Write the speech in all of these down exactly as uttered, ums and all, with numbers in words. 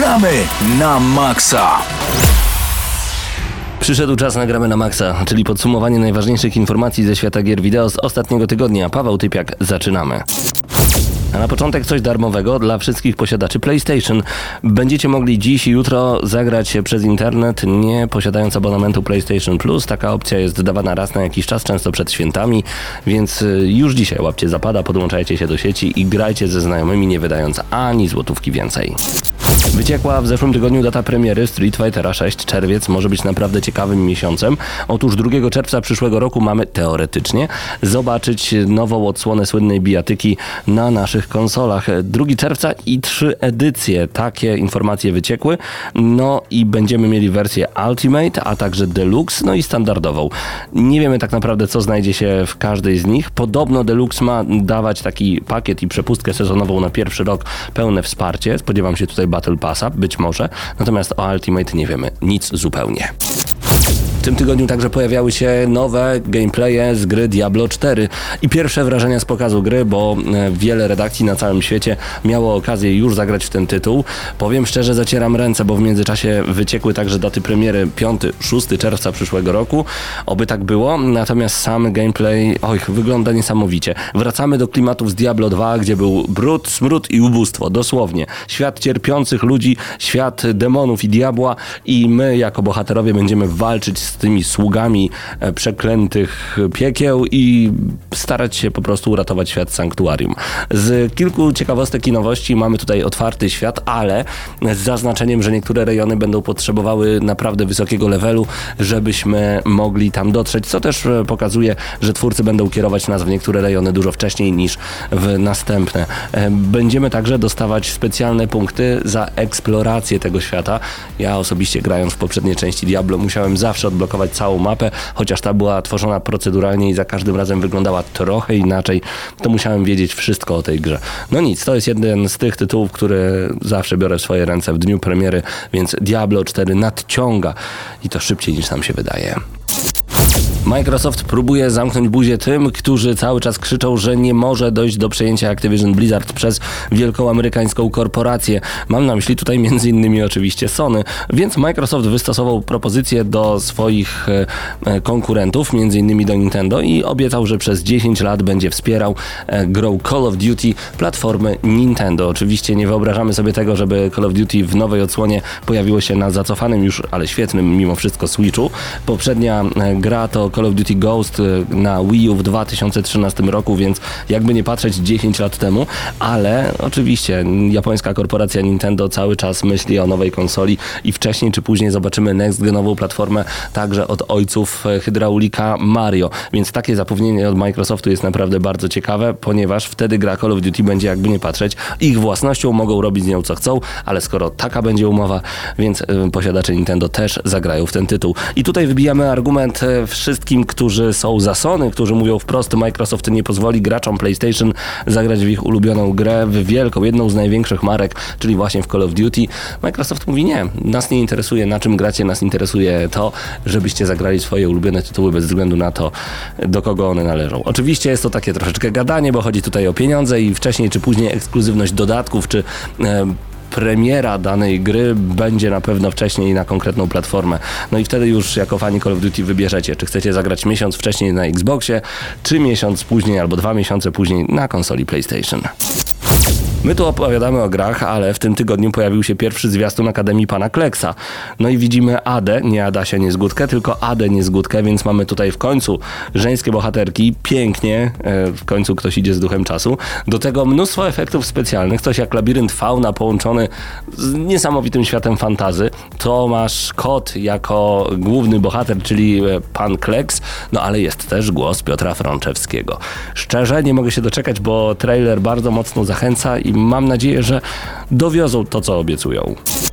gramy na maksa. Przyszedł czas na Gramy na maksa, czyli podsumowanie najważniejszych informacji ze świata gier wideo z ostatniego tygodnia. Paweł Typiak, zaczynamy. A na początek coś darmowego dla wszystkich posiadaczy PlayStation. Będziecie mogli dziś i jutro zagrać przez internet, nie posiadając abonamentu PlayStation Plus. Taka opcja jest dawana raz na jakiś czas, często przed świętami, więc już dzisiaj łapcie zapada, podłączajcie się do sieci i grajcie ze znajomymi, nie wydając ani złotówki więcej. Wyciekła w zeszłym tygodniu data premiery Street Fightera sześć. Czerwiec może być naprawdę ciekawym miesiącem. Otóż drugiego czerwca przyszłego roku mamy teoretycznie zobaczyć nową odsłonę słynnej bijatyki na naszych konsolach. drugiego czerwca i trzy edycje. Takie informacje wyciekły. No i będziemy mieli wersję Ultimate, a także Deluxe, no i standardową. Nie wiemy tak naprawdę, co znajdzie się w każdej z nich. Podobno Deluxe ma dawać taki pakiet i przepustkę sezonową na pierwszy rok, pełne wsparcie. Spodziewam się tutaj Battle Passa, być może. Natomiast o Ultimate nie wiemy nic zupełnie. W tym tygodniu także pojawiały się nowe gameplaye z gry Diablo cztery i pierwsze wrażenia z pokazu gry, bo wiele redakcji na całym świecie miało okazję już zagrać w ten tytuł. Powiem szczerze, zacieram ręce, bo w międzyczasie wyciekły także daty premiery piątego szóstego czerwca przyszłego roku. Oby tak było, natomiast sam gameplay, oj, wygląda niesamowicie. Wracamy do klimatów z Diablo dwa, gdzie był brud, smród i ubóstwo, dosłownie. Świat cierpiących ludzi, świat demonów i diabła i my jako bohaterowie będziemy walczyć z tymi sługami przeklętych piekieł i starać się po prostu uratować świat sanktuarium. Z kilku ciekawostek i nowości mamy tutaj otwarty świat, ale z zaznaczeniem, że niektóre rejony będą potrzebowały naprawdę wysokiego levelu, żebyśmy mogli tam dotrzeć, co też pokazuje, że twórcy będą kierować nas w niektóre rejony dużo wcześniej niż w następne. Będziemy także dostawać specjalne punkty za eksplorację tego świata. Ja osobiście, grając w poprzedniej części Diablo, musiałem zawsze odblokować całą mapę, chociaż ta była tworzona proceduralnie i za każdym razem wyglądała trochę inaczej, to musiałem wiedzieć wszystko o tej grze. No nic, to jest jeden z tych tytułów, który zawsze biorę w swoje ręce w dniu premiery, więc Diablo cztery nadciąga i to szybciej niż nam się wydaje. Microsoft próbuje zamknąć buzię tym, którzy cały czas krzyczą, że nie może dojść do przejęcia Activision Blizzard przez wielką amerykańską korporację. Mam na myśli tutaj między innymi oczywiście Sony, więc Microsoft wystosował propozycję do swoich e, konkurentów, między innymi do Nintendo i obiecał, że przez dziesięć lat będzie wspierał e, grą Call of Duty platformy Nintendo. Oczywiście nie wyobrażamy sobie tego, żeby Call of Duty w nowej odsłonie pojawiło się na zacofanym już, ale świetnym mimo wszystko Switchu. Poprzednia e, gra to Call of Duty Ghost na Wii U w dwa tysiące trzynastym roku, więc jakby nie patrzeć dziesięć lat temu, ale oczywiście japońska korporacja Nintendo cały czas myśli o nowej konsoli i wcześniej czy później zobaczymy next-genową platformę także od ojców hydraulika Mario, więc takie zapewnienie od Microsoftu jest naprawdę bardzo ciekawe, ponieważ wtedy gra Call of Duty będzie jakby nie patrzeć ich własnością, mogą robić z nią co chcą, ale skoro taka będzie umowa, więc posiadacze Nintendo też zagrają w ten tytuł. I tutaj wybijamy argument wszystkim, którzy są za Sony, którzy mówią wprost, Microsoft nie pozwoli graczom PlayStation zagrać w ich ulubioną grę, w wielką, jedną z największych marek, czyli właśnie w Call of Duty. Microsoft mówi nie, nas nie interesuje na czym gracie, nas interesuje to, żebyście zagrali swoje ulubione tytuły bez względu na to, do kogo one należą. Oczywiście jest to takie troszeczkę gadanie, bo chodzi tutaj o pieniądze i wcześniej czy później ekskluzywność dodatków, czy e, premiera danej gry będzie na pewno wcześniej na konkretną platformę. No i wtedy już jako fani Call of Duty wybierzecie, czy chcecie zagrać miesiąc wcześniej na Xboxie, czy miesiąc później albo dwa miesiące później na konsoli PlayStation. My tu opowiadamy o grach, ale w tym tygodniu pojawił się pierwszy zwiastun Akademii Pana Kleksa. No i widzimy Adę, nie Adasia Niezgódkę, tylko Adę Niezgódkę, więc mamy tutaj w końcu żeńskie bohaterki, pięknie, e, w końcu ktoś idzie z duchem czasu. Do tego mnóstwo efektów specjalnych, coś jak labirynt fauna połączony z niesamowitym światem fantazy. Tomasz Kot jako główny bohater, czyli Pan Kleks, no ale jest też głos Piotra Frączewskiego. Szczerze nie mogę się doczekać, bo trailer bardzo mocno zachęca i mam nadzieję, że dowiozą to, co obiecują.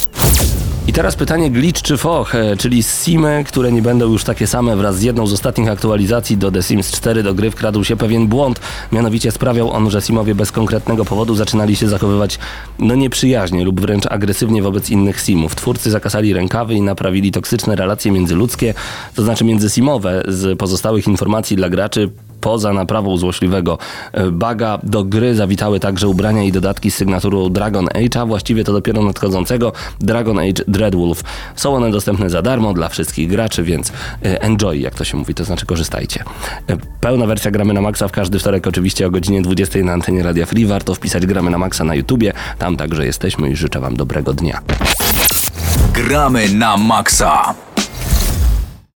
I teraz pytanie glitch czy foch, czyli simy, które nie będą już takie same. Wraz z jedną z ostatnich aktualizacji do The Sims cztery do gry wkradł się pewien błąd. Mianowicie sprawiał on, że simowie bez konkretnego powodu zaczynali się zachowywać no nieprzyjaźnie lub wręcz agresywnie wobec innych simów. Twórcy zakasali rękawy i naprawili toksyczne relacje międzyludzkie, to znaczy międzysimowe, z pozostałych informacji dla graczy poza naprawą złośliwego buga do gry zawitały także ubrania i dodatki z sygnaturą Dragon Age, a właściwie to dopiero nadchodzącego Dragon Age Dreadwolf. Są one dostępne za darmo dla wszystkich graczy, więc enjoy, jak to się mówi, to znaczy korzystajcie. Pełna wersja Gramy na Maxa w każdy wtorek oczywiście o godzinie dwudziestej na antenie Radia Free. Warto wpisać Gramy na Maxa na YouTubie, tam także jesteśmy i życzę wam dobrego dnia. Gramy na Maxa.